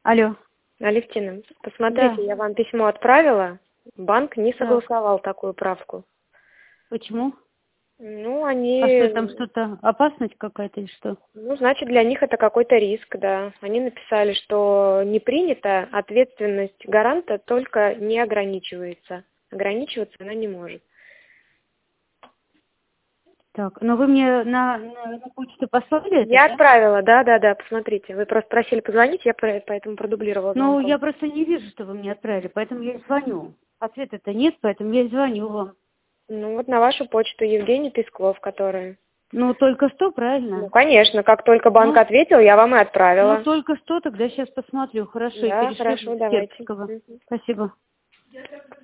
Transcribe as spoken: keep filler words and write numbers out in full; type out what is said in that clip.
Алло. Алевтина, посмотрите, Да. я вам письмо отправила. Банк не Так. согласовал такую правку. Почему? Ну, А что, там они... что-то, опасность какая-то или что? Ну, значит, для них это какой-то риск, да. Они написали, что не принято, ответственность гаранта только не ограничивается. Ограничиваться она не может. Так, но вы мне на, на, на почту послали это, Я да? отправила, да-да-да, посмотрите. Вы просто просили позвонить, я про- поэтому продублировала Ну, звонком. я просто не вижу, что вы мне отправили, поэтому я и звоню. Ответа-то нет, поэтому я и звоню вам. Ну, вот на вашу почту Евгений Песков, который... Ну, только что, Ну, правильно? конечно, как только банк Ну, ответил, я вам и ну, отправила. только что, тогда сейчас посмотрю. Хорошо, и Да, перешлю хорошо, для давайте. Сербского. Мгм. Спасибо.